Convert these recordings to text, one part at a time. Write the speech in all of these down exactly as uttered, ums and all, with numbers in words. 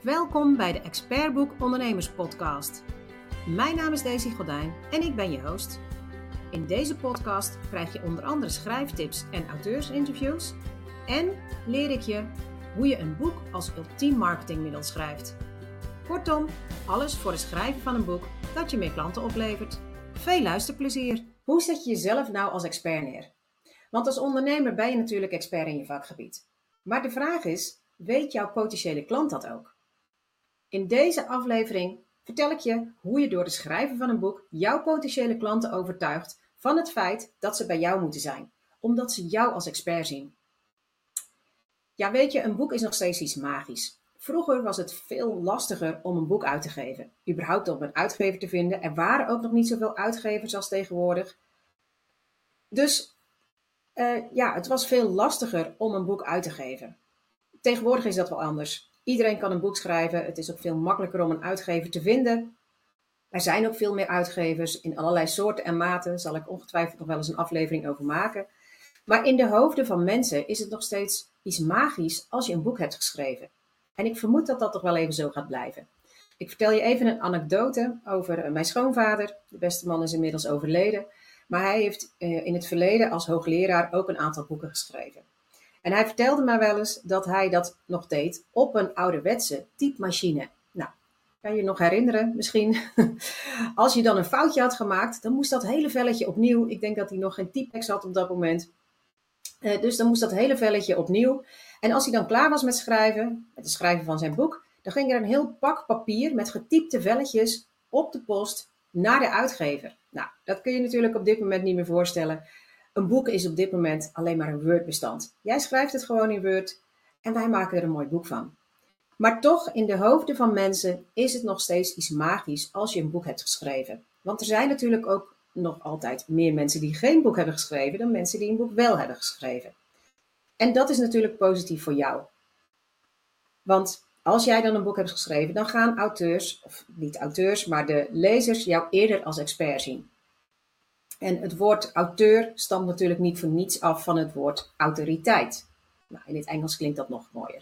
Welkom bij de Expertboek Ondernemers Podcast. Mijn naam is Daisy Godijn en ik ben je host. In deze podcast krijg je onder andere schrijftips en auteursinterviews en leer ik je hoe je een boek als ultiem marketingmiddel schrijft. Kortom, alles voor het schrijven van een boek dat je meer klanten oplevert. Veel luisterplezier! Hoe zet je jezelf nou als expert neer? Want als ondernemer ben je natuurlijk expert in je vakgebied. Maar de vraag is, weet jouw potentiële klant dat ook? In deze aflevering vertel ik je hoe je door het schrijven van een boek jouw potentiële klanten overtuigt van het feit dat ze bij jou moeten zijn, omdat ze jou als expert zien. Ja, weet je, een boek is nog steeds iets magisch. Vroeger was het veel lastiger om een boek uit te geven, überhaupt om een uitgever te vinden. Er waren ook nog niet zoveel uitgevers als tegenwoordig. Dus uh, ja, het was veel lastiger om een boek uit te geven. Tegenwoordig is dat wel anders. Iedereen kan een boek schrijven. Het is ook veel makkelijker om een uitgever te vinden. Er zijn ook veel meer uitgevers in allerlei soorten en maten. Daar zal ik ongetwijfeld nog wel eens een aflevering over maken. Maar in de hoofden van mensen is het nog steeds iets magisch als je een boek hebt geschreven. En ik vermoed dat dat toch wel even zo gaat blijven. Ik vertel je even een anekdote over mijn schoonvader. De beste man is inmiddels overleden. Maar hij heeft in het verleden als hoogleraar ook een aantal boeken geschreven. En hij vertelde mij wel eens dat hij dat nog deed op een ouderwetse typemachine. Nou, kan je je nog herinneren misschien? Als je dan een foutje had gemaakt, dan moest dat hele velletje opnieuw. Ik denk dat hij nog geen typex had op dat moment. Uh, dus dan moest dat hele velletje opnieuw. En als hij dan klaar was met schrijven, met het schrijven van zijn boek, dan ging er een heel pak papier met getypte velletjes op de post naar de uitgever. Nou, dat kun je natuurlijk op dit moment niet meer voorstellen. Een boek is op dit moment alleen maar een Word-bestand. Jij schrijft het gewoon in Word en wij maken er een mooi boek van. Maar toch, in de hoofden van mensen is het nog steeds iets magisch als je een boek hebt geschreven. Want er zijn natuurlijk ook nog altijd meer mensen die geen boek hebben geschreven dan mensen die een boek wel hebben geschreven. En dat is natuurlijk positief voor jou. Want als jij dan een boek hebt geschreven, dan gaan auteurs, of niet auteurs, maar de lezers jou eerder als expert zien. En het woord auteur stamt natuurlijk niet voor niets af van het woord autoriteit. Nou, in het Engels klinkt dat nog mooier.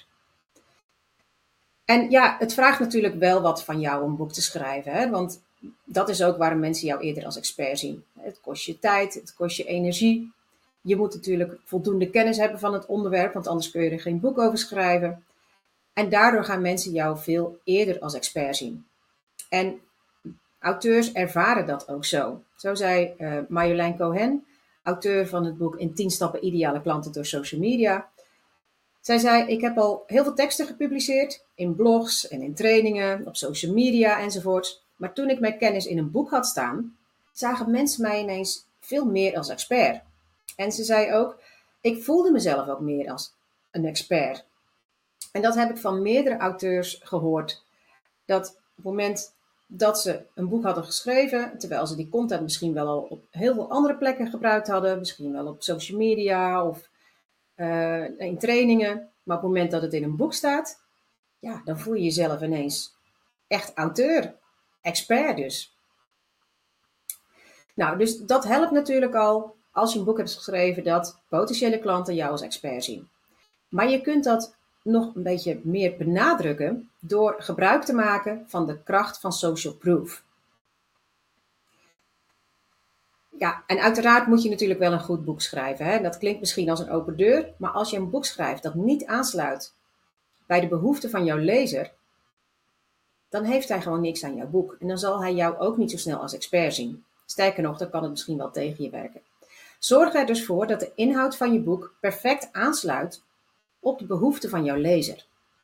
En ja, het vraagt natuurlijk wel wat van jou om een boek te schrijven. Hè? Want dat is ook waarom mensen jou eerder als expert zien. Het kost je tijd, het kost je energie. Je moet natuurlijk voldoende kennis hebben van het onderwerp, want anders kun je er geen boek over schrijven. En daardoor gaan mensen jou veel eerder als expert zien. En auteurs ervaren dat ook zo. Zo zei uh, Marjolein Cohen, auteur van het boek In tien stappen ideale klanten door social media. Zij zei, ik heb al heel veel teksten gepubliceerd, in blogs en in trainingen, op social media enzovoort. Maar toen ik mijn kennis in een boek had staan, zagen mensen mij ineens veel meer als expert. En ze zei ook, ik voelde mezelf ook meer als een expert. En dat heb ik van meerdere auteurs gehoord. Dat op het moment dat ze een boek hadden geschreven, terwijl ze die content misschien wel al op heel veel andere plekken gebruikt hadden, misschien wel op social media of uh, in trainingen, maar op het moment dat het in een boek staat, ja, dan voel je jezelf ineens echt auteur, expert dus. Nou, dus dat helpt natuurlijk al als je een boek hebt geschreven dat potentiële klanten jou als expert zien. Maar je kunt dat nog een beetje meer benadrukken door gebruik te maken van de kracht van social proof. Ja, en uiteraard moet je natuurlijk wel een goed boek schrijven. Hè? Dat klinkt misschien als een open deur, maar als je een boek schrijft dat niet aansluit bij de behoeften van jouw lezer, dan heeft hij gewoon niks aan jouw boek. En dan zal hij jou ook niet zo snel als expert zien. Sterker nog, dan kan het misschien wel tegen je werken. Zorg er dus voor dat de inhoud van je boek perfect aansluit op de behoeften van jouw lezer.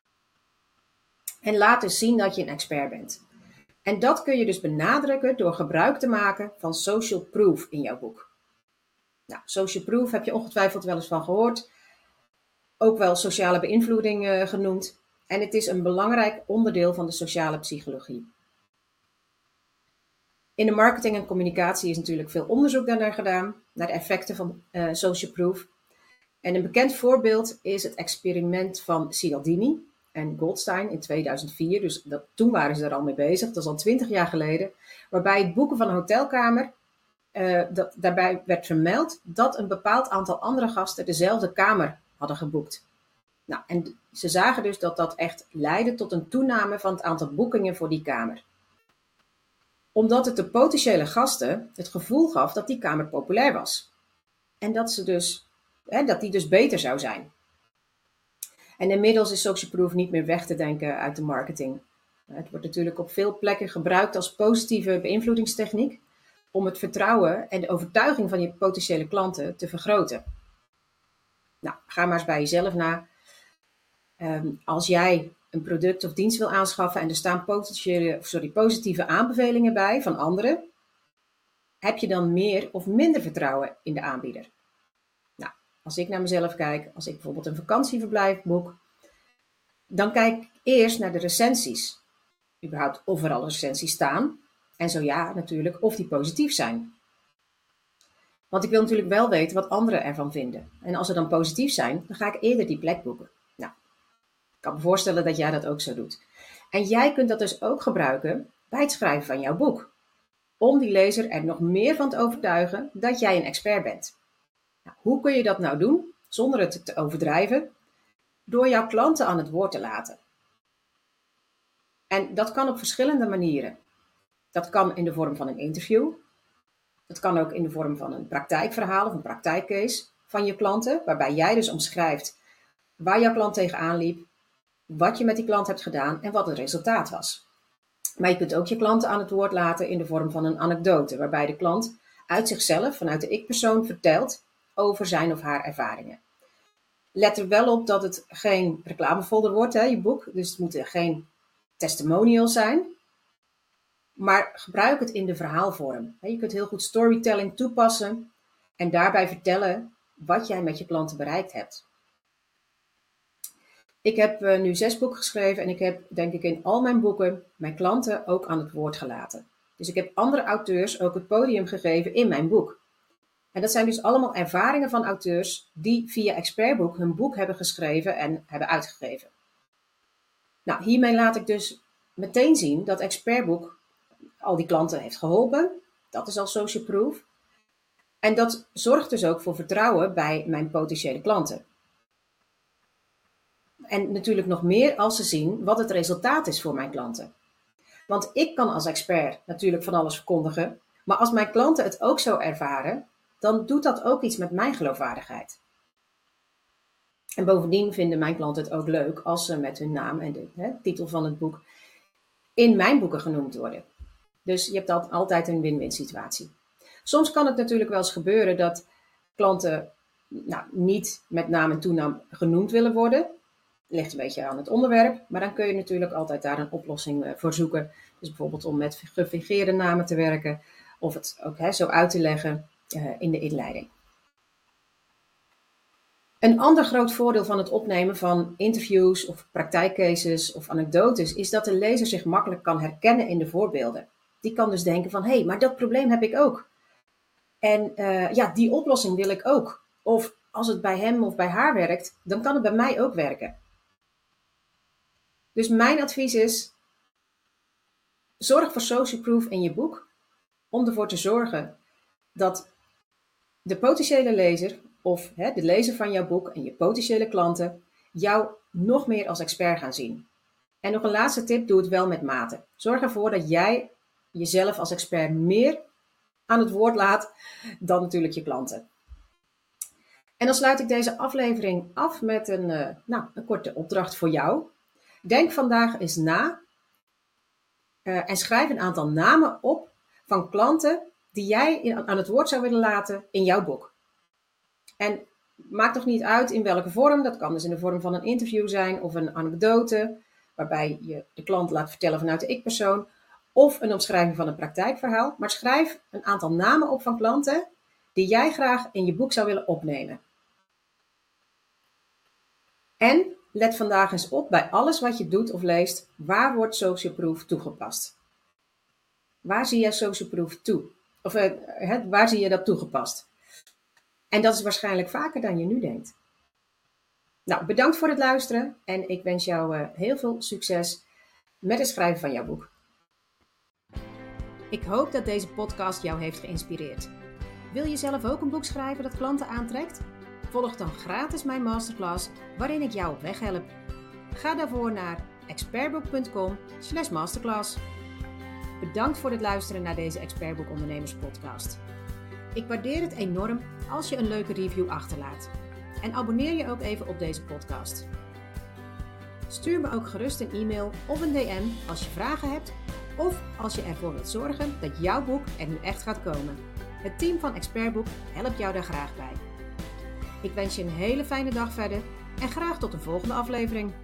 En laat dus zien dat je een expert bent. En dat kun je dus benadrukken door gebruik te maken van social proof in jouw boek. Nou, social proof heb je ongetwijfeld wel eens van gehoord. Ook wel sociale beïnvloeding uh, genoemd. En het is een belangrijk onderdeel van de sociale psychologie. In de marketing en communicatie is natuurlijk veel onderzoek daarnaar gedaan, naar de effecten van uh, social proof. En een bekend voorbeeld is het experiment van Cialdini en Goldstein in tweeduizend vier. Dus dat, toen waren ze er al mee bezig, dat is al twintig jaar geleden. Waarbij het boeken van een hotelkamer, uh, dat, daarbij werd vermeld dat een bepaald aantal andere gasten dezelfde kamer hadden geboekt. Nou, en ze zagen dus dat dat echt leidde tot een toename van het aantal boekingen voor die kamer. Omdat het de potentiële gasten het gevoel gaf dat die kamer populair was. En dat, ze dus, hè, dat die dus beter zou zijn. En inmiddels is Social Proof niet meer weg te denken uit de marketing. Het wordt natuurlijk op veel plekken gebruikt als positieve beïnvloedingstechniek om het vertrouwen en de overtuiging van je potentiële klanten te vergroten. Nou, ga maar eens bij jezelf na. Um, als jij een product of dienst wil aanschaffen en er staan potentiële, sorry, positieve aanbevelingen bij van anderen, heb je dan meer of minder vertrouwen in de aanbieder? Nou, als ik naar mezelf kijk, als ik bijvoorbeeld een vakantieverblijf boek, dan kijk ik eerst naar de recensies. Überhaupt of er al recensies staan. En zo ja, natuurlijk, of die positief zijn. Want ik wil natuurlijk wel weten wat anderen ervan vinden. En als ze dan positief zijn, dan ga ik eerder die plek boeken. Nou, ik kan me voorstellen dat jij dat ook zo doet. En jij kunt dat dus ook gebruiken bij het schrijven van jouw boek. Om die lezer er nog meer van te overtuigen dat jij een expert bent. Nou, hoe kun je dat nou doen, zonder het te overdrijven? Door jouw klanten aan het woord te laten. En dat kan op verschillende manieren. Dat kan in de vorm van een interview. Dat kan ook in de vorm van een praktijkverhaal of een praktijkcase van je klanten. Waarbij jij dus omschrijft waar jouw klant tegenaan liep, wat je met die klant hebt gedaan en wat het resultaat was. Maar je kunt ook je klanten aan het woord laten in de vorm van een anekdote. Waarbij de klant uit zichzelf, vanuit de ik-persoon, vertelt over zijn of haar ervaringen. Let er wel op dat het geen reclamefolder wordt, hè, je boek. Dus het moeten geen testimonials zijn. Maar gebruik het in de verhaalvorm. Je kunt heel goed storytelling toepassen en daarbij vertellen wat jij met je klanten bereikt hebt. Ik heb uh, nu zes boeken geschreven en ik heb, denk ik, in al mijn boeken mijn klanten ook aan het woord gelaten. Dus ik heb andere auteurs ook het podium gegeven in mijn boek. En dat zijn dus allemaal ervaringen van auteurs die via Expertboek hun boek hebben geschreven en hebben uitgegeven. Nou, hiermee laat ik dus meteen zien dat Expertboek al die klanten heeft geholpen. Dat is al social proof. En dat zorgt dus ook voor vertrouwen bij mijn potentiële klanten. En natuurlijk nog meer als ze zien wat het resultaat is voor mijn klanten. Want ik kan als expert natuurlijk van alles verkondigen. Maar als mijn klanten het ook zo ervaren, dan doet dat ook iets met mijn geloofwaardigheid. En bovendien vinden mijn klanten het ook leuk als ze met hun naam en de hè, titel van het boek in mijn boeken genoemd worden. Dus je hebt altijd een win-win situatie. Soms kan het natuurlijk wel eens gebeuren dat klanten nou, niet met naam en toenaam genoemd willen worden. Ligt een beetje aan het onderwerp, maar dan kun je natuurlijk altijd daar een oplossing voor zoeken. Dus bijvoorbeeld om met gefingeerde namen te werken of het ook hè, zo uit te leggen uh, in de inleiding. Een ander groot voordeel van het opnemen van interviews of praktijkcases of anekdotes is dat de lezer zich makkelijk kan herkennen in de voorbeelden. Die kan dus denken van, hé, hey, maar dat probleem heb ik ook. En uh, ja, die oplossing wil ik ook. Of als het bij hem of bij haar werkt, dan kan het bij mij ook werken. Dus mijn advies is, zorg voor social proof in je boek, om ervoor te zorgen dat de potentiële lezer of hè, de lezer van jouw boek en je potentiële klanten jou nog meer als expert gaan zien. En nog een laatste tip, doe het wel met mate. Zorg ervoor dat jij jezelf als expert meer aan het woord laat dan natuurlijk je klanten. En dan sluit ik deze aflevering af met een, uh, nou, een korte opdracht voor jou. Denk vandaag eens na uh, en schrijf een aantal namen op van klanten die jij in, aan het woord zou willen laten in jouw boek. En maakt toch niet uit in welke vorm. Dat kan dus in de vorm van een interview zijn of een anekdote, waarbij je de klant laat vertellen vanuit de ik-persoon, of een omschrijving van een praktijkverhaal. Maar schrijf een aantal namen op van klanten die jij graag in je boek zou willen opnemen. En let vandaag eens op bij alles wat je doet of leest, waar wordt social proof toegepast? Waar zie jij social proof toe? Of uh, waar zie je dat toegepast? En dat is waarschijnlijk vaker dan je nu denkt. Nou, bedankt voor het luisteren en ik wens jou uh, heel veel succes met het schrijven van jouw boek. Ik hoop dat deze podcast jou heeft geïnspireerd. Wil je zelf ook een boek schrijven dat klanten aantrekt? Volg dan gratis mijn masterclass waarin ik jou op weg help. Ga daarvoor naar expertboek punt com slash masterclass. Bedankt voor het luisteren naar deze Expertboek Ondernemers podcast. Ik waardeer het enorm als je een leuke review achterlaat. En abonneer je ook even op deze podcast. Stuur me ook gerust een e-mail of een D M als je vragen hebt of als je ervoor wilt zorgen dat jouw boek er nu echt gaat komen. Het team van Expertboek helpt jou daar graag bij. Ik wens je een hele fijne dag verder en graag tot de volgende aflevering.